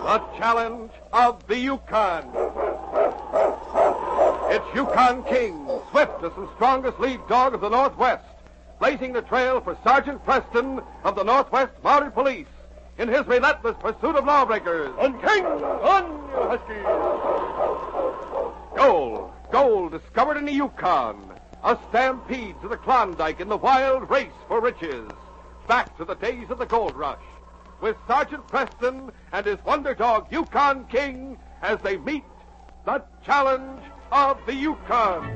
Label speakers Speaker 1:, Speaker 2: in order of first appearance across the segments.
Speaker 1: The challenge of the Yukon. It's Yukon King, swiftest and strongest lead dog of the Northwest, blazing the trail for Sergeant Preston of the Northwest Mounted Police in his relentless pursuit of lawbreakers.
Speaker 2: On King! On, you Huskies!
Speaker 1: Gold discovered in the Yukon. A stampede to the Klondike in the wild race for riches. Back to the days of the gold rush, with Sergeant Preston and his wonder dog Yukon King as they meet the challenge of the Yukon.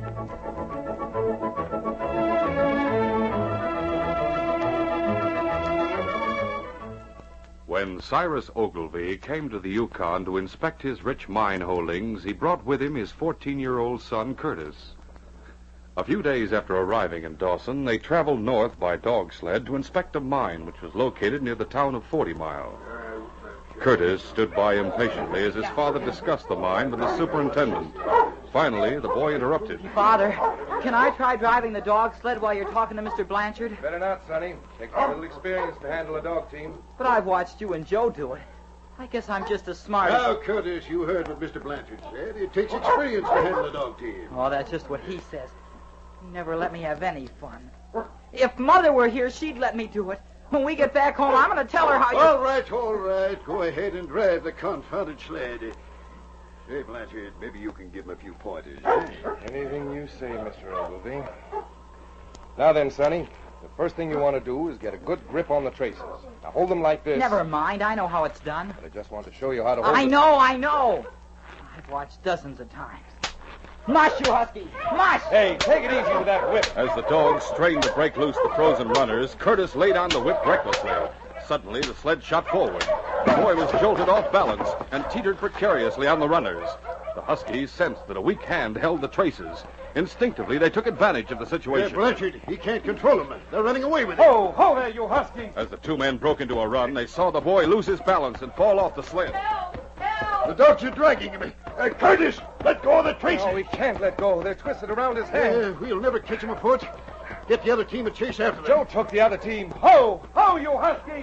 Speaker 3: When Cyrus Ogilvy came to the Yukon to inspect his rich mine holdings, he brought with him his 14-year-old son, Curtis. A few days after arriving in Dawson, they traveled north by dog sled to inspect a mine which was located near the town of 40 Mile. Curtis stood by impatiently as his father discussed the mine with his superintendent. Finally, the boy interrupted.
Speaker 4: Father, can I try driving the dog sled while you're talking to Mr. Blanchard?
Speaker 2: Better not, Sonny. Takes a little experience to handle a dog team.
Speaker 4: But I've watched you and Joe do it. I guess I'm just as smart
Speaker 5: Now, Curtis, you heard what Mr. Blanchard said. It takes experience to handle a dog team.
Speaker 4: Oh, that's just what he says. He never let me have any fun. If Mother were here, she'd let me do it. When we get back home, I'm going to tell her how you...
Speaker 5: All right. Go ahead and drive the confounded sled. Say, Blanchard, maybe you can give him a few pointers.
Speaker 2: Anything you say, Mr. Ogilvy. Now then, Sonny, the first thing you want to do is get a good grip on the traces. Now hold them like this.
Speaker 4: Never mind. I know how it's done.
Speaker 2: But I just want to show you how to hold
Speaker 4: I know. I've watched dozens of times. Mush, you husky! Mush!
Speaker 2: Hey, take it easy with that whip.
Speaker 3: As the dogs strained to break loose the frozen runners, Curtis laid on the whip recklessly. Suddenly, the sled shot forward. The boy was jolted off balance and teetered precariously on the runners. The Huskies sensed that a weak hand held the traces. Instinctively, they took advantage of the situation.
Speaker 5: Blanchard, he can't control them. They're running away with him.
Speaker 2: Ho there, you Husky!
Speaker 3: As the two men broke into a run, they saw the boy lose his balance and fall off the sled.
Speaker 5: The dogs are dragging him. Curtis, let go of the traces.
Speaker 2: No, we can't let go. They're twisted around his hand.
Speaker 5: We'll never catch him afoot. Get the other team and chase after them.
Speaker 2: Joe took the other team. Ho, you Huskies!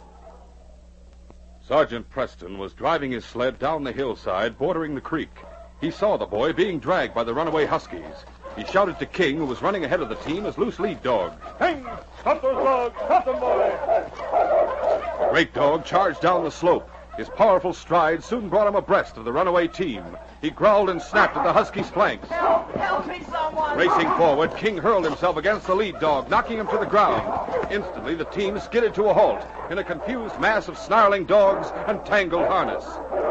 Speaker 3: Sergeant Preston was driving his sled down the hillside bordering the creek. He saw the boy being dragged by the runaway Huskies. He shouted to King, who was running ahead of the team as loose lead dog.
Speaker 2: King, stop those dogs! Stop them, boy!
Speaker 3: The great dog charged down the slope. His powerful stride soon brought him abreast of the runaway team. He growled and snapped at the Husky's flanks.
Speaker 4: Help me, someone!
Speaker 3: Racing forward, King hurled himself against the lead dog, knocking him to the ground. Instantly, the team skidded to a halt in a confused mass of snarling dogs and tangled harness.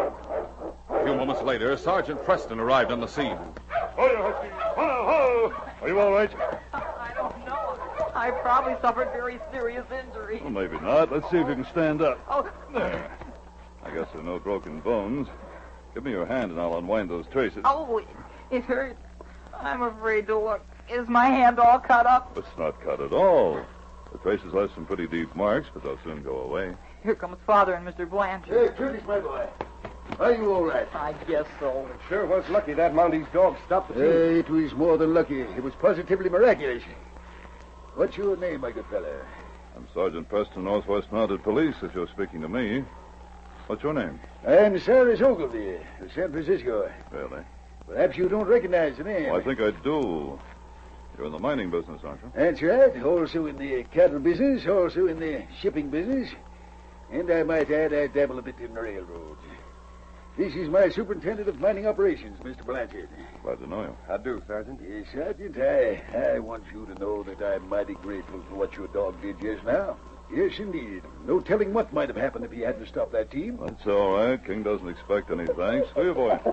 Speaker 3: A few moments later, Sergeant Preston arrived on the scene.
Speaker 2: Ho, you Huskies! Ho! Are you all right?
Speaker 4: I don't know. I probably suffered very serious injury.
Speaker 6: Well, maybe not. Let's see if you can stand up.
Speaker 4: Oh,
Speaker 6: There. I guess there are no broken bones. Give me your hand and I'll unwind those traces.
Speaker 4: oh, it hurts. I'm afraid to look. Is my hand all cut up?
Speaker 6: It's not cut at all. The traces left some pretty deep marks, but they'll soon go away.
Speaker 4: Here comes Father and Mr. Blanchard.
Speaker 5: Hey, Curtis, my boy. Are you all right?
Speaker 4: I guess so.
Speaker 2: It sure was lucky that Mounties dog stopped the team.
Speaker 5: It was more than lucky. It was positively miraculous. What's your name, my good fellow?
Speaker 6: I'm Sergeant Preston, Northwest Mounted Police, if you're speaking to me. What's your name?
Speaker 5: I'm Cyrus Ogilvy, of San Francisco.
Speaker 6: Really?
Speaker 5: Perhaps you don't recognize the name.
Speaker 6: Oh, I think I do. You're in the mining business, aren't you?
Speaker 5: That's right. Also in the cattle business, also in the shipping business. And I might add, I dabble a bit in the railroads. This is my superintendent of mining operations, Mr. Blanchard.
Speaker 6: Glad to know you.
Speaker 2: I do, Sergeant.
Speaker 5: Yes, Sergeant, I want you to know that I'm mighty grateful for what your dog did just now. Yes, indeed. No telling what might have happened if he hadn't stopped that team.
Speaker 6: That's all right. King doesn't expect any thanks. Do you, boy?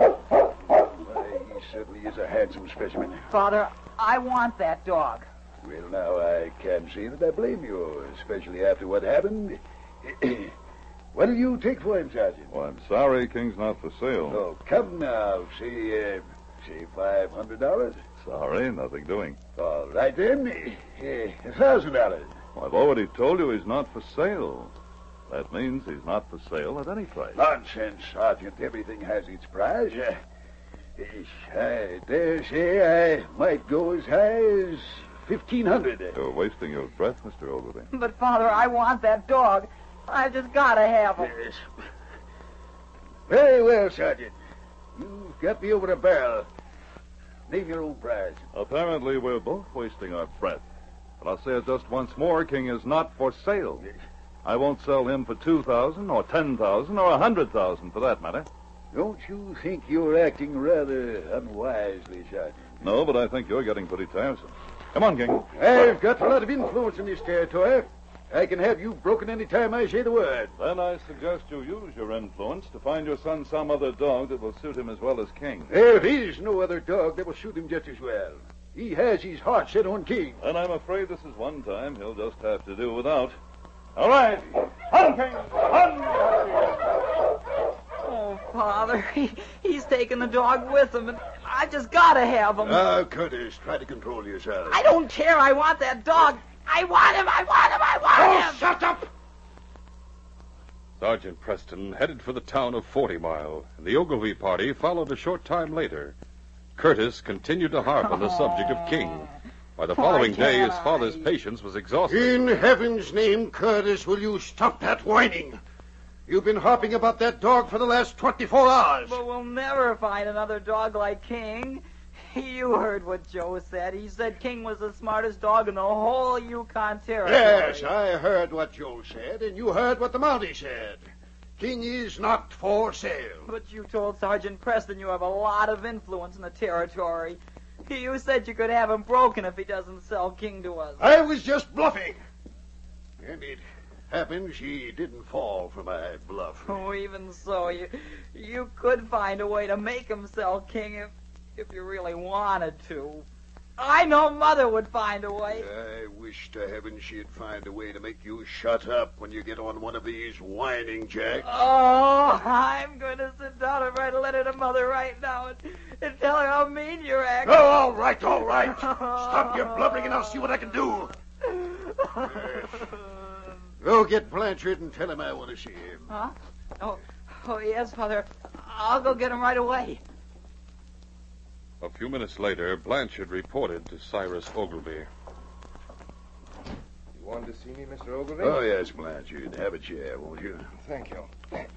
Speaker 5: Why, he certainly is a handsome specimen.
Speaker 4: Father, I want that dog.
Speaker 5: Well, now, I can't say that I blame you, especially after what happened. What'll you take for him, Sergeant?
Speaker 6: Well, I'm sorry King's not for sale.
Speaker 5: Oh, come now. Say $500.
Speaker 6: Sorry, nothing doing.
Speaker 5: All right, then. $1,000.
Speaker 6: Well, I've already told you he's not for sale. That means he's not for sale at any price.
Speaker 5: Nonsense, Sergeant. Everything has its price. I dare say I might go as high as $1,500.
Speaker 6: You're wasting your breath, Mr. Ogilvy.
Speaker 4: But, Father, I want that dog. I've just got to have him.
Speaker 5: Yes. Very well, Sergeant. You've got me over a barrel. Name your own prize.
Speaker 6: Apparently, we're both wasting our breath. But I'll say it just once more. King is not for sale. I won't sell him for $2,000 or $10,000 or $100,000 for that matter.
Speaker 5: Don't you think you're acting rather unwisely, Sergeant?
Speaker 6: No, but I think you're getting pretty tiresome. Come on, King.
Speaker 5: I've got a lot of influence in this territory. I can have you broken any time I say the word.
Speaker 6: Then I suggest you use your influence to find your son some other dog that will suit him as well as King.
Speaker 5: There is no other dog that will suit him just as well. He has his heart set on King.
Speaker 6: And I'm afraid this is one time he'll just have to do without. All right. On, King. On.
Speaker 4: Oh, Father, he's taking the dog with him, and I just gotta have him.
Speaker 5: Curtis, try to control yourself.
Speaker 4: I don't care. I want that dog. I want him. I want him. I want him.
Speaker 5: Shut up!
Speaker 3: Sergeant Preston headed for the town of 40 Mile, and the Ogilvy party followed a short time later. Curtis continued to harp on the subject of King. By the following day, his father's patience was exhausted.
Speaker 7: In heaven's name, Curtis, will you stop that whining? You've been harping about that dog for the last 24 hours.
Speaker 4: But we'll never find another dog like King. You heard what Joe said. He said King was the smartest dog in the whole Yukon Territory.
Speaker 7: Yes, I heard what Joe said, and you heard what the Mountie said. King is not for sale.
Speaker 4: But you told Sergeant Preston you have a lot of influence in the territory. You said you could have him broken if he doesn't sell King to us.
Speaker 7: I was just bluffing. And it happens he didn't fall for my bluff.
Speaker 4: Oh, even so, you could find a way to make him sell King if you really wanted to. I know Mother would find a way.
Speaker 7: I wish to heaven she'd find a way to make you shut up when you get on one of these whining jacks.
Speaker 4: Oh, I'm going to sit down and write a letter to Mother right now and tell her how mean you're acting.
Speaker 7: Oh, all right, all right. Stop your blubbering and I'll see what I can do. Go get Blanchard and tell him I want to see him.
Speaker 4: Huh? Oh, yes, Father. I'll go get him right away.
Speaker 3: A few minutes later, Blanchard reported to Cyrus Ogilvy.
Speaker 2: You wanted to see me, Mr. Ogilvy?
Speaker 5: Oh, yes, Blanchard. Have a chair, won't you?
Speaker 2: Thank you.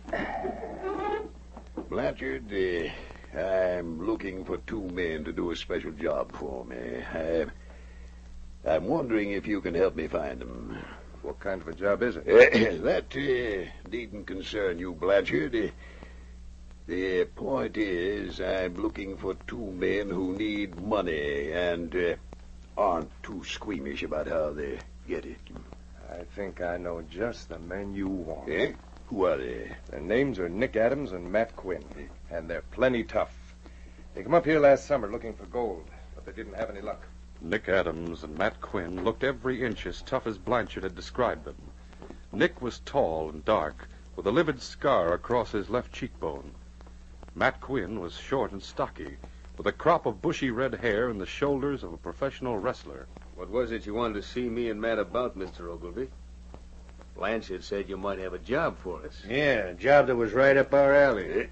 Speaker 5: Blanchard, I'm looking for 2 men to do a special job for me. I'm wondering if you can help me find them.
Speaker 2: What kind of a job is it?
Speaker 5: That needn't concern you, Blanchard. The point is, I'm looking for 2 men who need money and aren't too squeamish about how they get it.
Speaker 2: I think I know just the men you want.
Speaker 5: Eh? Who are they?
Speaker 2: Their names are Nick Adams and Matt Quinn, and they're plenty tough. They came up here last summer looking for gold, but they didn't have any luck.
Speaker 3: Nick Adams and Matt Quinn looked every inch as tough as Blanchard had described them. Nick was tall and dark, with a livid scar across his left cheekbone. Matt Quinn was short and stocky, with a crop of bushy red hair and the shoulders of a professional wrestler.
Speaker 8: What was it you wanted to see me and Matt about, Mr. Ogilvy? Blanchard said you might have a job for us.
Speaker 7: Yeah, a job that was right up our alley.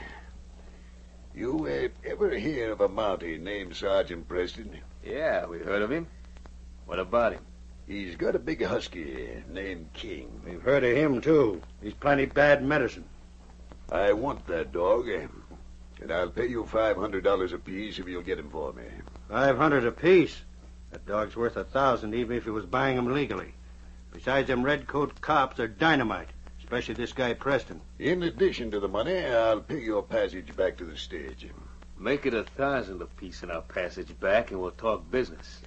Speaker 5: You ever hear of a Mountie named Sergeant Preston?
Speaker 8: Yeah, we heard of him. What about him?
Speaker 5: He's got a big husky named King.
Speaker 7: We've heard of him, too. He's plenty bad medicine.
Speaker 5: I want that dog, and I'll pay you $500 apiece if you'll get him for me.
Speaker 7: 500 apiece. That dog's worth 1,000, even if he was buying them legally. Besides, them redcoat cops are dynamite, especially this guy Preston.
Speaker 5: In addition to the money, I'll pay your passage back to the stage.
Speaker 8: Make it 1,000 apiece in our passage back, and we'll talk business.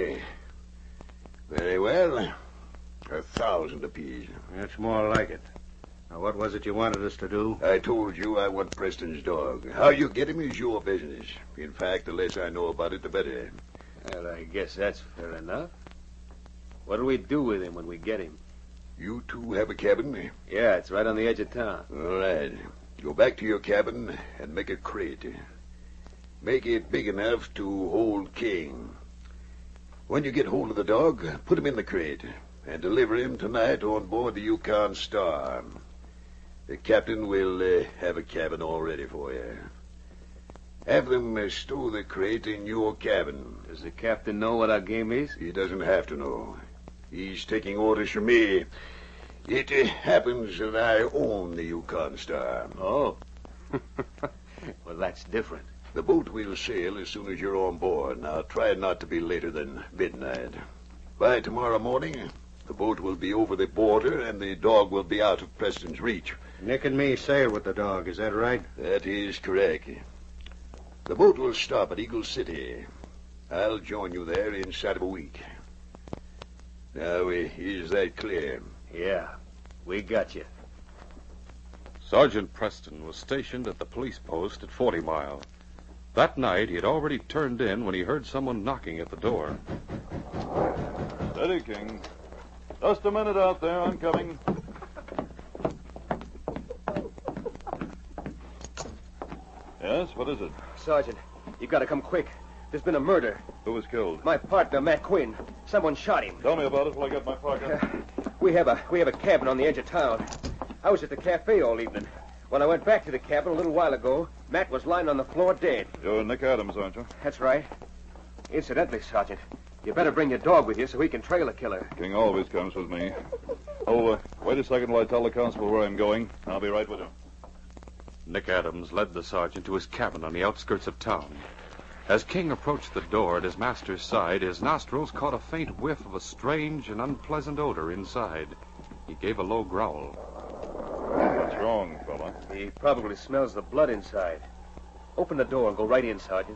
Speaker 5: Very well. 1,000 apiece.
Speaker 7: That's more like it. Now, what was it you wanted us to do?
Speaker 5: I told you I want Preston's dog. How you get him is your business. In fact, the less I know about it, the better.
Speaker 8: Well, I guess that's fair enough. What do we do with him when we get him?
Speaker 5: You two have a cabin?
Speaker 8: Yeah, it's right on the edge of town.
Speaker 5: All right. Go back to your cabin and make a crate. Make it big enough to hold King. When you get hold of the dog, put him in the crate and deliver him tonight on board the Yukon Star. The captain will have a cabin all ready for you. Have them stow the crate in your cabin.
Speaker 8: Does the captain know what our game is?
Speaker 5: He doesn't have to know. He's taking orders from me. It happens that I own the Yukon Star.
Speaker 8: Oh, Well, that's different.
Speaker 5: The boat will sail as soon as you're on board. Now, try not to be later than midnight. By tomorrow morning, the boat will be over the border and the dog will be out of Preston's reach.
Speaker 7: Nick and me sail with the dog, is that right?
Speaker 5: That is correct. The boat will stop at Eagle City. I'll join you there inside of a week. Now, is that clear?
Speaker 8: Yeah, we got you.
Speaker 3: Sergeant Preston was stationed at the police post at 40 Mile. That night, he had already turned in when he heard someone knocking at the door.
Speaker 6: Steady, King. Just a minute out there. I'm coming. Yes, what is it?
Speaker 9: Sergeant, you gotta come quick. There's been a murder.
Speaker 6: Who was killed?
Speaker 9: My partner, Matt Quinn. Someone shot him.
Speaker 6: Tell me about it till I get my pocket.
Speaker 9: We have a cabin on the edge of town. I was at the cafe all evening. When I went back to the cabin a little while ago, Matt was lying on the floor dead.
Speaker 6: You're Nick Adams, aren't you?
Speaker 9: That's right. Incidentally, Sergeant, you better bring your dog with you so we can trail the killer.
Speaker 6: King always comes with me. Oh, wait a second while I tell the constable where I'm going. I'll be right with you.
Speaker 3: Nick Adams led the sergeant to his cabin on the outskirts of town. As King approached the door at his master's side, his nostrils caught a faint whiff of a strange and unpleasant odor inside. He gave a low growl.
Speaker 6: What's wrong, fella?
Speaker 9: He probably smells the blood inside. Open the door and go right in, Sergeant.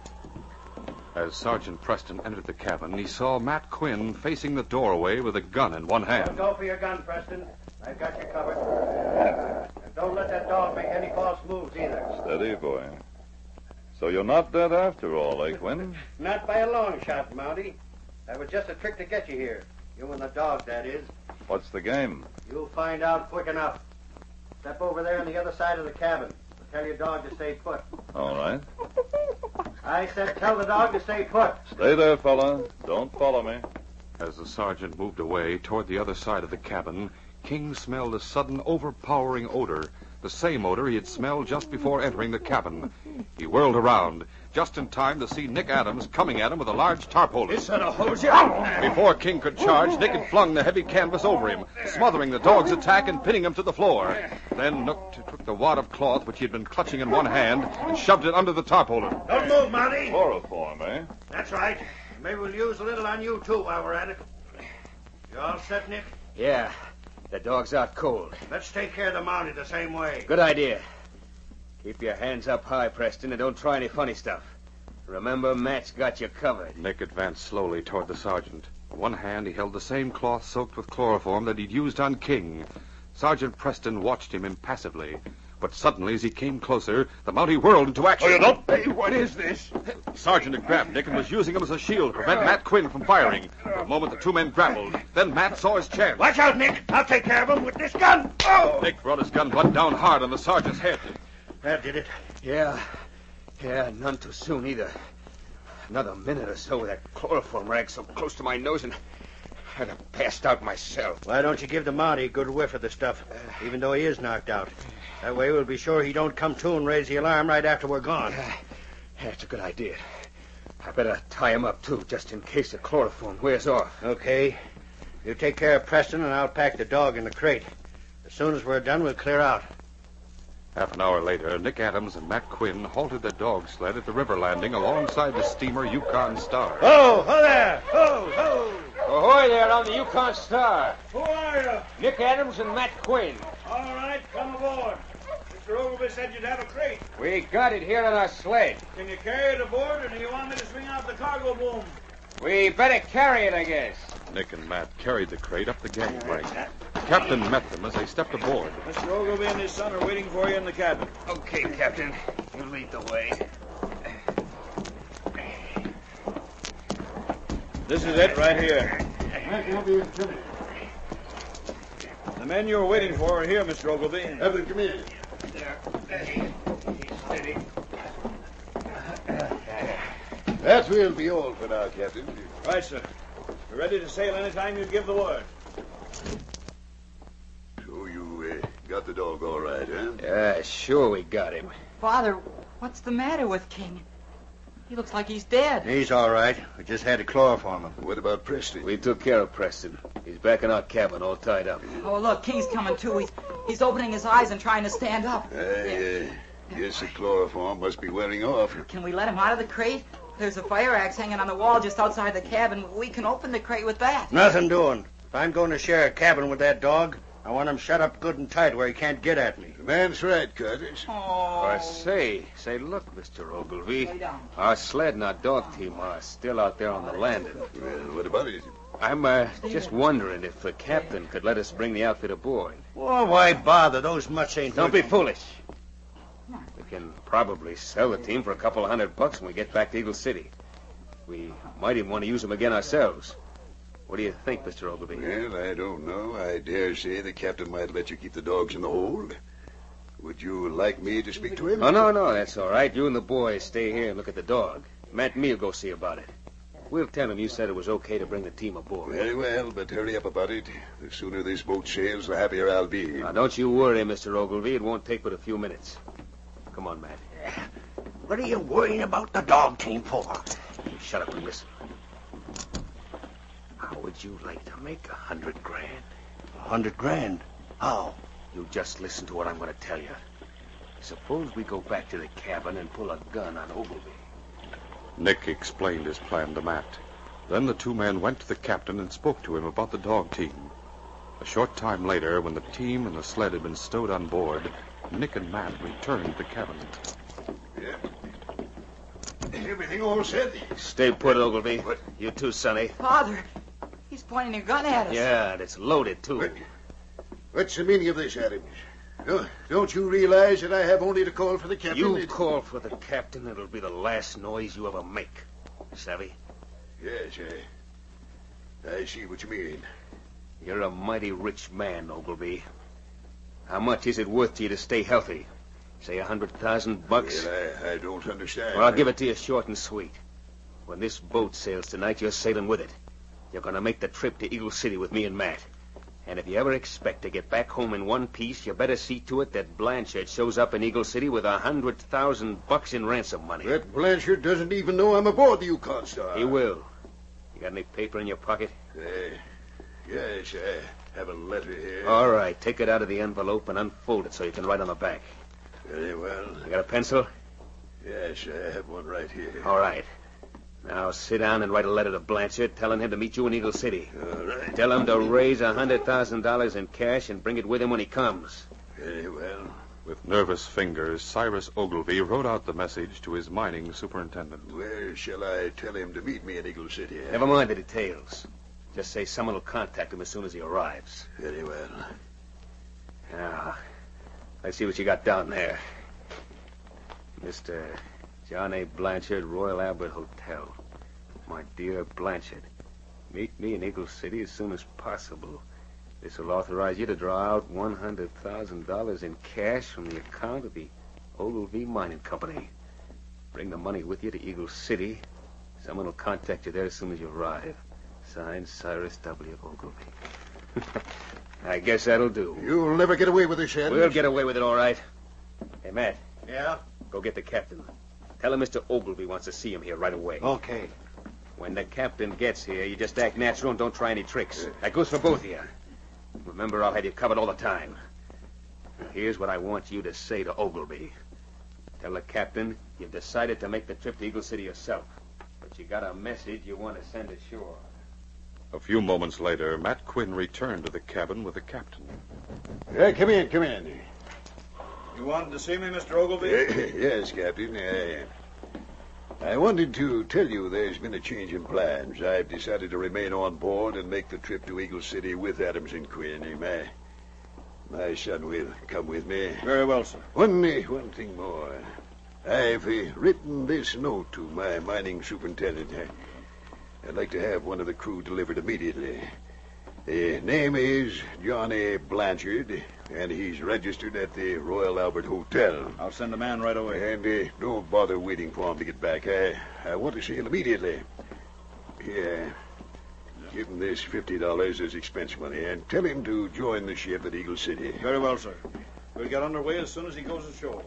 Speaker 3: As Sergeant Preston entered the cabin, he saw Matt Quinn facing the doorway with a gun in one hand.
Speaker 7: Don't go for your gun, Preston. I've got you covered. And don't let that dog make any false moves either.
Speaker 6: Steady, boy. So you're not dead after all, eh, Quinn?
Speaker 7: Not by a long shot, Mountie. That was just a trick to get you here. You and the dog, that is.
Speaker 6: What's the game?
Speaker 7: You'll find out quick enough. Step over there on the other side of the cabin. Tell your dog to stay put.
Speaker 6: All right.
Speaker 7: I said tell the dog to stay put.
Speaker 6: Stay there, fella. Don't follow me.
Speaker 3: As the sergeant moved away toward the other side of the cabin, King smelled a sudden, overpowering odor, the same odor he had smelled just before entering the cabin. He whirled around, just in time to see Nick Adams coming at him with a large tarpaulin.
Speaker 9: This son of a hose you.
Speaker 3: Before King could charge, Nick had flung the heavy canvas over him, smothering the dog's attack and pinning him to the floor. Then Nook took the wad of cloth which he had been clutching in one hand and shoved it under the tarpaulin.
Speaker 7: Don't move, Mountie.
Speaker 6: Chloroform, eh?
Speaker 7: That's right. Maybe we'll use a little on you, too, while we're at it. You all set, Nick?
Speaker 9: Yeah, the dog's out cold.
Speaker 7: Let's take care of the Mountie the same way.
Speaker 9: Good idea. Keep your hands up high, Preston, and don't try any funny stuff. Remember, Matt's got you covered.
Speaker 3: Nick advanced slowly toward the sergeant. In one hand, he held the same cloth soaked with chloroform that he'd used on King. Sergeant Preston watched him impassively. But suddenly, as he came closer, the Mountie whirled into action.
Speaker 6: Oh, you don't?
Speaker 3: Hey, what is this? The sergeant had grabbed Nick and was using him as a shield to prevent Matt Quinn from firing. For a moment, the two men grappled. Then Matt saw his chance.
Speaker 7: Watch out, Nick. I'll take care of him with this gun. Oh!
Speaker 3: Nick brought his gun butt down hard on the sergeant's head.
Speaker 7: That did it.
Speaker 9: Yeah, none too soon either. Another minute or so with that chloroform rag so close to my nose and I'd have passed out myself.
Speaker 7: Why don't you give the Mountie a good whiff of the stuff, even though he is knocked out? That way we'll be sure he don't come to and raise the alarm right after we're gone.
Speaker 9: That's a good idea. I better tie him up, too, just in case the chloroform wears off.
Speaker 7: Okay. You take care of Preston, and I'll pack the dog in the crate. As soon as we're done, we'll clear out.
Speaker 3: Half an hour later, Nick Adams and Matt Quinn halted their dog sled at the river landing alongside the steamer Yukon Star.
Speaker 7: Ho there! Ho, ho!
Speaker 9: Ahoy there on the Yukon Star.
Speaker 7: Who are you?
Speaker 9: Nick Adams and Matt Quinn.
Speaker 7: All right, come aboard. Mr. Ogilvy said you'd have a crate.
Speaker 9: We got it here on our sled.
Speaker 7: Can you carry it aboard, or do you want me to swing out the cargo boom?
Speaker 9: We better carry it, I guess.
Speaker 3: Nick and Matt carried the crate up the gangplank. The captain met them as they stepped aboard.
Speaker 7: Mr. Ogilvy and his son are waiting for you in the cabin.
Speaker 9: Okay, Captain. You lead the way.
Speaker 7: This is it right here. The men you were waiting for are here, Mr. Ogilvy.
Speaker 5: Evan, come in.
Speaker 9: Steady.
Speaker 5: That will be all for now, Captain.
Speaker 7: Right, sir. We're ready to sail any time you give the word.
Speaker 5: So you got the dog all right, huh?
Speaker 9: Yeah, sure we got him.
Speaker 4: Father, what's the matter with King? He looks like he's dead.
Speaker 7: He's all right. We just had to chloroform him.
Speaker 5: What about Preston?
Speaker 8: We took care of Preston. He's back in our cabin, all tied up.
Speaker 4: Oh, look, King's coming too. He's opening his eyes and trying to stand up.
Speaker 5: Guess the chloroform must be wearing off.
Speaker 4: Can we let him out of the crate? There's a fire axe hanging on the wall just outside the cabin. We can open the crate with that.
Speaker 7: Nothing doing. If I'm going to share a cabin with that dog, I want him shut up good and tight where he can't get at me.
Speaker 5: The man's right, Curtis.
Speaker 9: Or say, look, Mr. Ogilvy.
Speaker 4: Lay down.
Speaker 9: Our sled and our dog team are still out there on the landing.
Speaker 5: Well, what about it?
Speaker 9: I'm just wondering if the captain could let us bring the outfit aboard.
Speaker 7: Oh, why bother? Those mutts ain't...
Speaker 9: Don't be foolish. We can probably sell the team for $200 when we get back to Eagle City. We might even want to use them again ourselves. What do you think, Mr. Ogilvy?
Speaker 5: Well, I don't know. I dare say the captain might let you keep the dogs in the hold. Would you like me to speak to him?
Speaker 9: Oh, no, that's all right. You and the boys stay here and look at the dog. Matt and me will go see about it. We'll tell him you said it was okay to bring the team aboard.
Speaker 5: Very well, but hurry up about it. The sooner this boat sails, the happier I'll be.
Speaker 9: Now, don't you worry, Mr. Ogilvy. It won't take but a few minutes. Come on, Matt.
Speaker 7: What are you worrying about the dog team for?
Speaker 9: You shut up and listen. How would you like to make $100,000?
Speaker 7: $100,000? How?
Speaker 9: You just listen to what I'm going to tell you. Suppose we go back to the cabin and pull a gun on Ogilvy.
Speaker 3: Nick explained his plan to Matt. Then the two men went to the captain and spoke to him about the dog team. A short time later, when the team and the sled had been stowed on board, Nick and Matt returned to the cabin.
Speaker 5: Yeah. Everything all set?
Speaker 9: Stay put, Ogilvy. What? You too, Sonny.
Speaker 4: Father, he's pointing a gun at us.
Speaker 9: Yeah, and it's loaded, too.
Speaker 5: What's the meaning of this, Adams? Don't you realize that I have only to call for the captain?
Speaker 9: You call for the captain, it'll be the last noise you ever make. Savvy?
Speaker 5: Yes, I see what you mean.
Speaker 9: You're a mighty rich man, Ogilvy. How much is it worth to you to stay healthy? Say $100,000?
Speaker 5: Well, I don't understand.
Speaker 9: Well, I'll give it to you short and sweet. When this boat sails tonight, you're sailing with it. You're going to make the trip to Eagle City with me and Matt. And if you ever expect to get back home in one piece, you better see to it that Blanchard shows up in Eagle City with $100,000 in ransom money.
Speaker 5: That Blanchard doesn't even know I'm aboard the Yukon Star.
Speaker 9: He will. You got any paper in your pocket?
Speaker 5: Yes, I have a letter here.
Speaker 9: All right, take it out of the envelope and unfold it so you can write on the back.
Speaker 5: Very well.
Speaker 9: You got a pencil?
Speaker 5: Yes, I have one right here.
Speaker 9: All right. Now sit down and write a letter to Blanchard telling him to meet you in Eagle City.
Speaker 5: All right.
Speaker 9: Tell him to raise $100,000 in cash and bring it with him when he comes.
Speaker 5: Very well.
Speaker 3: With nervous fingers, Cyrus Ogilvy wrote out the message to his mining superintendent.
Speaker 5: Where shall I tell him to meet me in Eagle City?
Speaker 9: Never mind the details. Just say someone will contact him as soon as he arrives.
Speaker 5: Very well.
Speaker 9: Now, let's see what you got down there. Mr. John A. Blanchard, Royal Albert Hotel. My dear Blanchard, meet me in Eagle City as soon as possible. This will authorize you to draw out $100,000 in cash from the account of the Ogilvy Mining Company. Bring the money with you to Eagle City. Someone will contact you there as soon as you arrive. Signed, Cyrus W. Ogilvy. I guess that'll do.
Speaker 5: You'll never get away with this, Adams.
Speaker 9: We'll get away with it, all right. Hey, Matt.
Speaker 7: Yeah?
Speaker 9: Go get the captain. Tell him Mr. Ogilvy wants to see him here right away.
Speaker 7: Okay.
Speaker 9: When the captain gets here, you just act natural and don't try any tricks. That goes for both of you. Remember, I'll have you covered all the time. Here's what I want you to say to Ogilvy. Tell the captain you've decided to make the trip to Eagle City yourself. But you got a message you want to send ashore.
Speaker 3: A few moments later, Matt Quinn returned to the cabin with the captain.
Speaker 5: Come in.
Speaker 7: You wanted to see me, Mr. Ogilvy?
Speaker 5: Yes, Captain. I wanted to tell you there's been a change in plans. I've decided to remain on board and make the trip to Eagle City with Adams and Quinn. My son will come with me.
Speaker 7: Very well, sir.
Speaker 5: One thing more. I've written this note to my mining superintendent. I'd like to have one of the crew delivered immediately. The name is John A. Blanchard, and he's registered at the Royal Albert Hotel.
Speaker 7: I'll send a man right away.
Speaker 5: And don't bother waiting for him to get back. I want to see him immediately. Here, give him this $50 as expense money, and tell him to join the ship at Eagle City.
Speaker 7: Very well, sir. We'll get underway as soon as he goes ashore.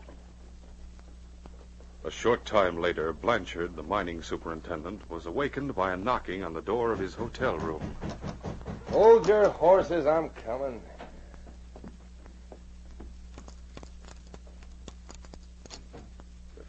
Speaker 3: A short time later, Blanchard, the mining superintendent, was awakened by a knocking on the door of his hotel room.
Speaker 2: Hold your horses, I'm coming.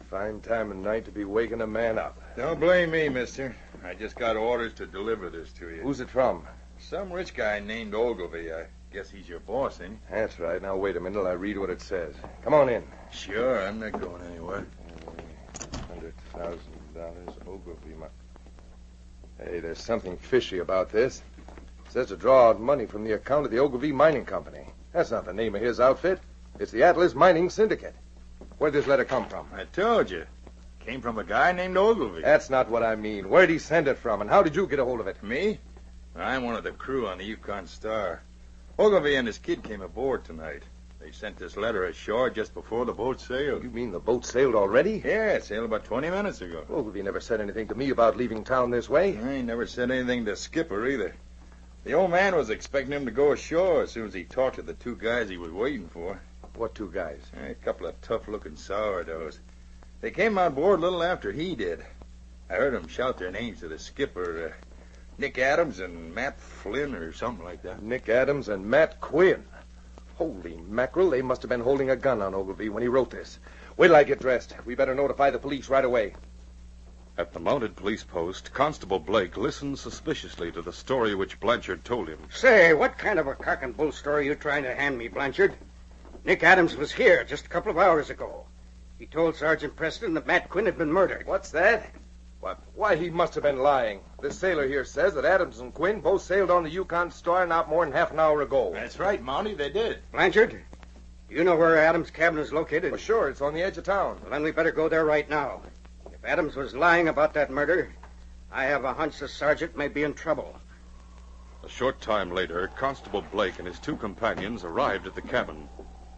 Speaker 2: fine time of night to be waking a man up.
Speaker 10: Don't blame me, mister. I just got orders to deliver this to you.
Speaker 2: Who's it from?
Speaker 10: Some rich guy named Ogilvy. I guess he's your boss, ain't he?
Speaker 2: That's right. Now, wait a minute till I read what it says. Come on in.
Speaker 10: Sure, I'm not going anywhere.
Speaker 2: $100,000 Ogilvy. Hey, there's something fishy about this. It says to draw out money from the account of the Ogilvy Mining Company. That's not the name of his outfit. It's the Atlas Mining Syndicate. Where'd this letter come from?
Speaker 10: I told you. Came from a guy named Ogilvy.
Speaker 2: That's not what I mean. Where'd he send it from, and how did you get a hold of it?
Speaker 10: Me? I'm one of the crew on the Yukon Star. Ogilvy and his kid came aboard tonight. They sent this letter ashore just before the boat sailed.
Speaker 2: You mean the boat sailed already?
Speaker 10: Yeah, it sailed about 20 minutes ago.
Speaker 2: Ogilvy never said anything to me about leaving town this way.
Speaker 10: I never said anything to Skipper either. The old man was expecting him to go ashore as soon as he talked to the two guys he was waiting for.
Speaker 2: What two guys?
Speaker 10: A couple of tough-looking sourdoughs. They came on board a little after he did. I heard them shout their names to the skipper, Nick Adams and Matt Flynn or something like that.
Speaker 2: Nick Adams and Matt Quinn. Holy mackerel, they must have been holding a gun on Ogilvy when he wrote this. Wait till I get dressed. We better notify the police right away.
Speaker 3: At the mounted police post, Constable Blake listened suspiciously to the story which Blanchard told him.
Speaker 7: Say, what kind of a cock and bull story are you trying to hand me, Blanchard? Nick Adams was here just a couple of hours ago. He told Sergeant Preston that Matt Quinn had been murdered.
Speaker 2: What's that? What? Why, he must have been lying. This sailor here says that Adams and Quinn both sailed on the Yukon Star not more than half an hour ago.
Speaker 10: That's right, Mounty, they did.
Speaker 7: Blanchard, you know where Adams' cabin is located?
Speaker 2: Well, sure, it's on the edge of town.
Speaker 7: Well, then we better go there right now. If Adams was lying about that murder, I have a hunch the sergeant may be in trouble.
Speaker 3: A short time later, Constable Blake and his two companions arrived at the cabin.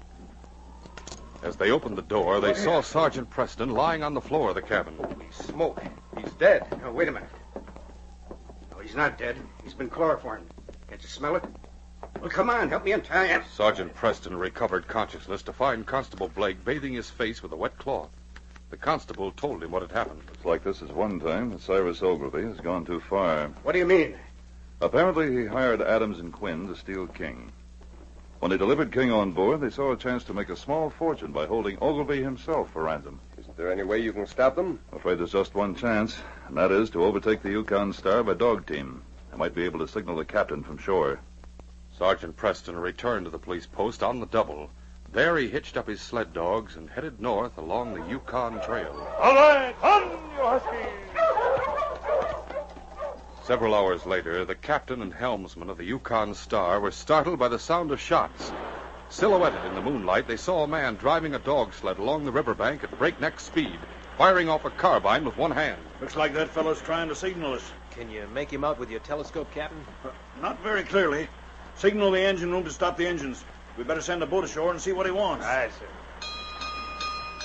Speaker 3: As they opened the door, they saw Sergeant Preston lying on the floor of the cabin.
Speaker 2: Holy smoke. He's dead.
Speaker 7: Now, wait a minute. No, he's not dead. He's been chloroformed. Can't you smell it? Well, come on, help me untie him.
Speaker 3: Sergeant Preston recovered consciousness to find Constable Blake bathing his face with a wet cloth. The constable told him what had happened.
Speaker 6: It's like this is one time that Cyrus Ogilvy has gone too far.
Speaker 7: What do you mean?
Speaker 6: Apparently, he hired Adams and Quinn to steal King. When they delivered King on board, they saw a chance to make a small fortune by holding Ogilvy himself for ransom.
Speaker 2: Isn't there any way you can stop them?
Speaker 6: I'm afraid there's just one chance, and that is to overtake the Yukon Star by dog team. I might be able to signal the captain from shore.
Speaker 3: Sergeant Preston returned to the police post on the double. There he hitched up his sled dogs and headed north along the Yukon Trail.
Speaker 6: All right, on, you huskies!
Speaker 3: Several hours later, the captain and helmsman of the Yukon Star were startled by the sound of shots. Silhouetted in the moonlight, they saw a man driving a dog sled along the riverbank at breakneck speed, firing off a carbine with one hand.
Speaker 11: Looks like that fellow's trying to signal us.
Speaker 8: Can you make him out with your telescope, Captain?
Speaker 11: Not very clearly. Signal the engine room to stop the engines. We better send a boat ashore and see what he wants.
Speaker 8: Aye, sir.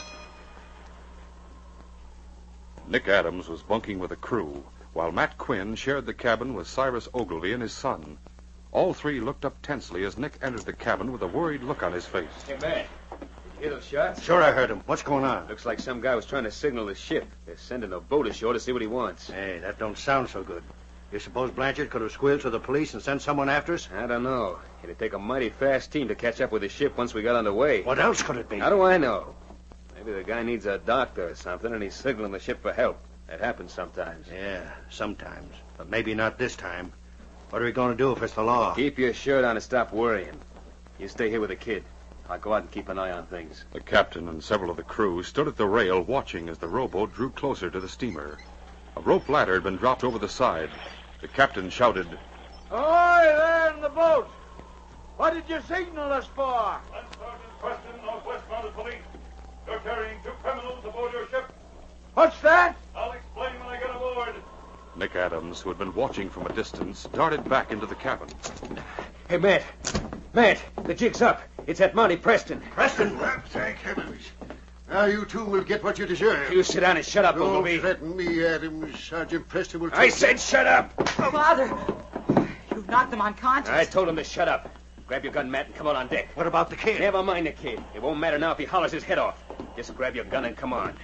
Speaker 3: Nick Adams was bunking with the crew, while Matt Quinn shared the cabin with Cyrus Ogilvy and his son. All three looked up tensely as Nick entered the cabin with a worried look on his face.
Speaker 9: Hey, man. Did you hear those shots?
Speaker 7: Sure, I heard him. What's going on?
Speaker 9: Looks like some guy was trying to signal the ship. They're sending a boat ashore to see what he wants.
Speaker 7: Hey, that don't sound so good. You suppose Blanchard could have squealed to the police and sent someone after us?
Speaker 9: I don't know. It'd take a mighty fast team to catch up with the ship once we got underway.
Speaker 7: What else could it be?
Speaker 9: How do I know? Maybe the guy needs a doctor or something, and he's signaling the ship for help. That happens sometimes.
Speaker 7: Yeah, sometimes. But maybe not this time. What are we going to do if it's the law?
Speaker 9: Keep your shirt on and stop worrying. You stay here with the kid. I'll go out and keep an eye on things.
Speaker 3: The captain and several of the crew stood at the rail watching as the rowboat drew closer to the steamer. A rope ladder had been dropped over the side. The captain shouted,
Speaker 11: Ahoy there in the boat! What did you signal us for?
Speaker 6: I'm Sergeant Preston, Northwest Mounted Police. You're carrying two criminals aboard your ship.
Speaker 11: What's that?
Speaker 6: I'll explain when I get aboard.
Speaker 3: Nick Adams, who had been watching from a distance, darted back into the cabin.
Speaker 9: Hey, Matt. Matt, the jig's up. It's at Monty Preston.
Speaker 7: Preston!
Speaker 12: Well, thank heavens. Now you two will get what you deserve.
Speaker 9: You sit down and shut up,
Speaker 12: Don't
Speaker 9: Ogilvy.
Speaker 12: threaten me, Adams. Sergeant Preston will...
Speaker 9: I said shut up!
Speaker 4: Father, you've knocked him unconscious.
Speaker 9: I told him to shut up. Grab your gun, Matt, and come on deck.
Speaker 7: What about the kid?
Speaker 9: Never mind the kid. It won't matter now if he hollers his head off. Just grab your gun and come on.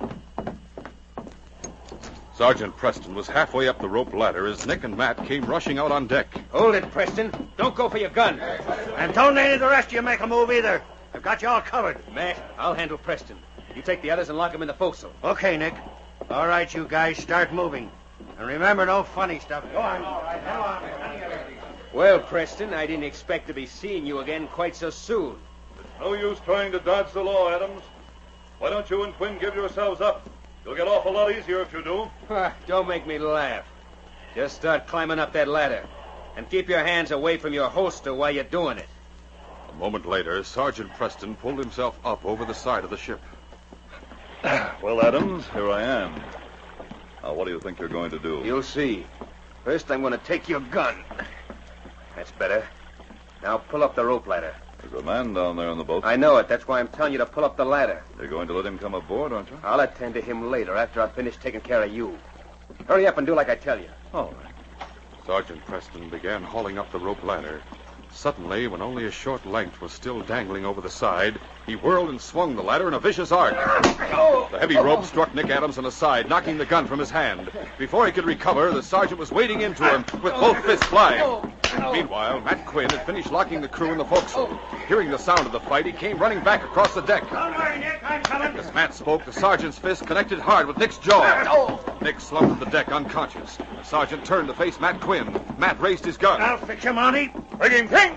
Speaker 3: Sergeant Preston was halfway up the rope ladder as Nick and Matt came rushing out on deck.
Speaker 9: Hold it, Preston. Don't go for your gun.
Speaker 7: And don't any of the rest of you make a move either. I've got you all covered.
Speaker 9: Matt, I'll handle Preston. You take the others and lock them in the forecastle.
Speaker 7: Okay, Nick. All right, you guys, start moving. And remember, no funny stuff. Go on. All right, come on.
Speaker 9: Well, Preston, I didn't expect to be seeing you again quite so soon.
Speaker 6: No use trying to dodge the law, Adams. Why don't you and Quinn give yourselves up? You'll get off a lot easier if you do.
Speaker 9: Don't make me laugh. Just start climbing up that ladder. And keep your hands away from your holster while you're doing it.
Speaker 3: A moment later, Sergeant Preston pulled himself up over the side of the ship.
Speaker 6: Well, Adams, here I am. Now, what do you think you're going to do?
Speaker 9: You'll see. First, I'm going to take your gun. That's better. Now pull up the rope ladder.
Speaker 6: There's a man down there on the boat.
Speaker 9: I know it. That's why I'm telling you to pull up the ladder.
Speaker 6: You're going to let him come aboard, aren't you?
Speaker 9: I'll attend to him later after I've finished taking care of you. Hurry up and do like I tell you.
Speaker 6: All right.
Speaker 3: Sergeant Preston began hauling up the rope ladder. Suddenly, when only a short length was still dangling over the side, he whirled and swung the ladder in a vicious arc. The heavy rope struck Nick Adams on the side, knocking the gun from his hand. Before he could recover, the sergeant was wading into him with both fists flying. Meanwhile, Matt Quinn had finished locking the crew in the forecastle. Hearing the sound of the fight, he came running back across the deck.
Speaker 7: Don't worry, Nick. I'm coming.
Speaker 3: As Matt spoke, the sergeant's fist connected hard with Nick's jaw. Nick slumped to the deck unconscious. The sergeant turned to face Matt Quinn. Matt raised his gun.
Speaker 7: I'll fix him, Monty.
Speaker 6: Bring him, King!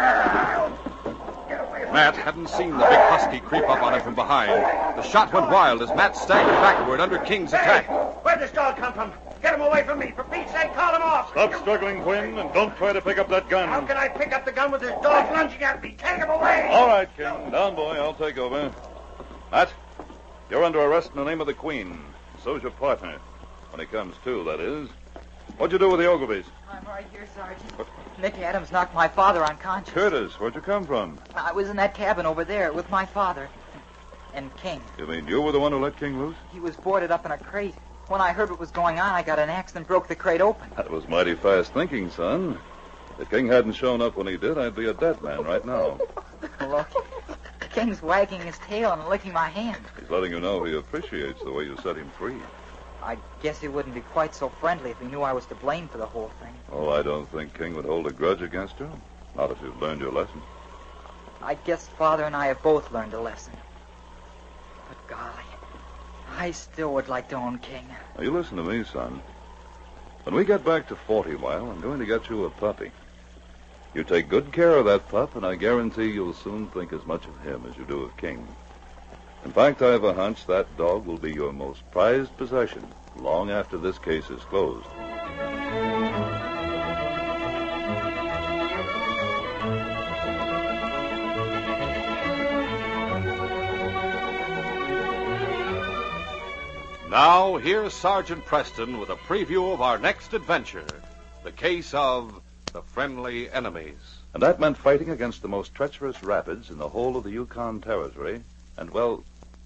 Speaker 3: Matt hadn't seen the big husky creep up on him from behind. The shot went wild as Matt staggered backward under King's attack.
Speaker 7: Where'd this dog come from? Get him away from me. For Pete's sake, call him off.
Speaker 6: Stop struggling, Quinn, and don't try to pick up that gun.
Speaker 7: How can I pick up the gun with this dog lunging at me? Take him away.
Speaker 6: All right, King. Down, boy. I'll take over. Matt, you're under arrest in the name of the Queen. So's your partner. When he comes to, that is. What'd you do with the Ogilvies?
Speaker 4: I'm right here, Sergeant. Nick Adams knocked my father unconscious.
Speaker 6: Curtis, where'd you come from?
Speaker 4: I was in that cabin over there with my father and King.
Speaker 6: You mean you were the one who let King loose?
Speaker 4: He was boarded up in a crate. When I heard what was going on, I got an axe and broke the crate open.
Speaker 6: That was mighty fast thinking, son. If King hadn't shown up when he did, I'd be a dead man right now.
Speaker 4: Look, King's wagging his tail and licking my hand.
Speaker 6: He's letting you know he appreciates the way you set him free.
Speaker 4: I guess he wouldn't be quite so friendly if he knew I was to blame for the whole thing.
Speaker 6: Oh, I don't think King would hold a grudge against you. Not if you've learned your lesson.
Speaker 4: I guess Father and I have both learned a lesson. But golly, I still would like to own King.
Speaker 6: Now, you listen to me, son. When we get back to 40 Mile, I'm going to get you a puppy. You take good care of that pup, and I guarantee you'll soon think as much of him as you do of King. In fact, I have a hunch that dog will be your most prized possession long after this case is closed.
Speaker 3: Now, here's Sergeant Preston with a preview of our next adventure, the case of the Friendly Enemies.
Speaker 6: And that meant fighting against the most treacherous rapids in the whole of the Yukon Territory, and, well,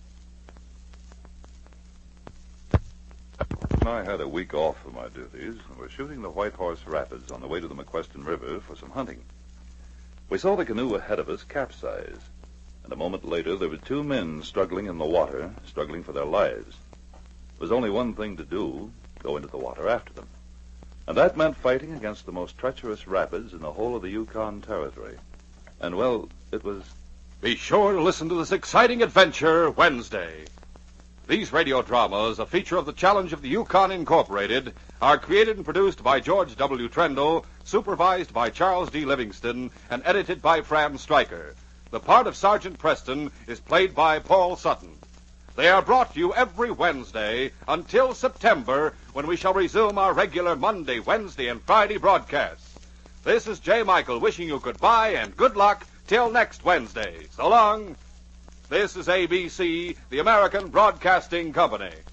Speaker 6: I had a week off from my duties, and we're shooting the White Horse Rapids on the way to the McQuestion River for some hunting. We saw the canoe ahead of us capsize, and a moment later there were two men struggling in the water, struggling for their lives. There was only one thing to do, go into the water after them. And that meant fighting against the most treacherous rapids in the whole of the Yukon Territory. And, well, it was...
Speaker 3: Be sure to listen to this exciting adventure Wednesday. These radio dramas, a feature of the Challenge of the Yukon Incorporated, are created and produced by George W. Trendle, supervised by Charles D. Livingston, and edited by Fram Stryker. The part of Sergeant Preston is played by Paul Sutton. They are brought to you every Wednesday until September, when we shall resume our regular Monday, Wednesday, and Friday broadcasts. This is J. Michael wishing you goodbye and good luck till next Wednesday. So long. This is ABC, the American Broadcasting Company.